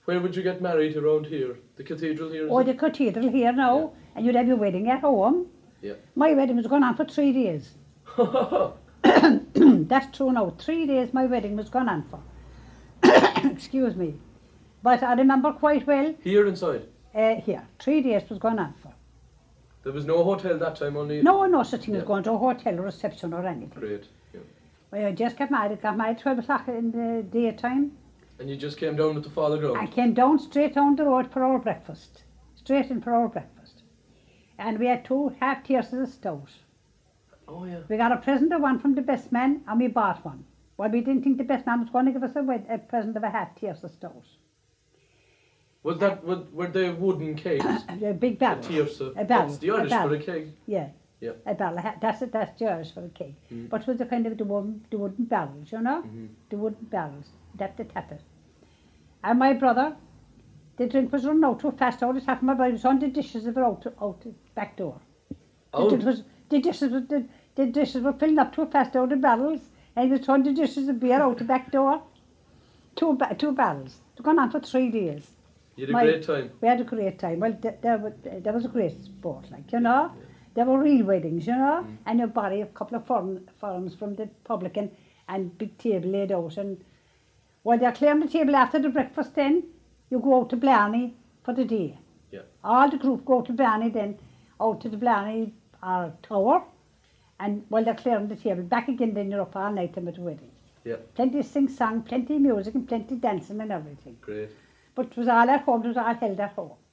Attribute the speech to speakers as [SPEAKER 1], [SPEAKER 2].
[SPEAKER 1] Where would you get married around here? The cathedral here?
[SPEAKER 2] Or the cathedral here now, and you'd have your wedding at home.
[SPEAKER 1] Yeah.
[SPEAKER 2] My wedding was going on for 3 days. That's true now. 3 days my wedding was gone on for. Excuse me. But I remember quite well,
[SPEAKER 1] Here inside?
[SPEAKER 2] here, 3 days was gone on for.
[SPEAKER 1] There was no hotel that time, only...
[SPEAKER 2] No such thing as
[SPEAKER 1] Yeah.
[SPEAKER 2] going to a hotel reception or anything.
[SPEAKER 1] Great. Yeah.
[SPEAKER 2] Well, I just got married 12 o'clock in the daytime.
[SPEAKER 1] And you just came down with the father ground?
[SPEAKER 2] I came down straight down the road for our breakfast. Straight in for our breakfast. And we had 2 half tiers of stout.
[SPEAKER 1] Oh, yeah.
[SPEAKER 2] We got a present of one from the best man and we bought one. Well, we didn't think the best man was going to give us a present of a half tiers of stout.
[SPEAKER 1] Was that, were they wooden kegs?
[SPEAKER 2] A big barrel.
[SPEAKER 1] A tierce.
[SPEAKER 2] A barrel.
[SPEAKER 1] That's the Irish
[SPEAKER 2] a barrel.
[SPEAKER 1] for a keg.
[SPEAKER 2] Yeah.
[SPEAKER 1] Yeah.
[SPEAKER 2] A barrel. That's the Irish for a cake. But it was the kind of the wooden barrels, you know? The wooden barrels. That they tap it. And my brother, the drink was running out too fast. All this happened. My brother was on the dishes of it out the back door.
[SPEAKER 1] Out?
[SPEAKER 2] The dishes were filling up too fast out the barrels. And he was throwing the dishes of beer out the back door. Two barrels. It gone on for 3 days.
[SPEAKER 1] You had a great time.
[SPEAKER 2] We had a great time. Well, there was a great sport, like, you know. There were real weddings, you know. And you buy a couple of forms from the public and big table laid out. And while they're clearing the table after the breakfast then, you go out to Blarney for the day.
[SPEAKER 1] Yeah.
[SPEAKER 2] All the group go to Blarney then, out to the Blarney Tower. And while they're clearing the table, back again then you're up all night at the wedding.
[SPEAKER 1] Yeah.
[SPEAKER 2] Plenty of sing-song, plenty of music and plenty of dancing and everything.
[SPEAKER 1] Great.
[SPEAKER 2] But it was all at home, it was all held at home.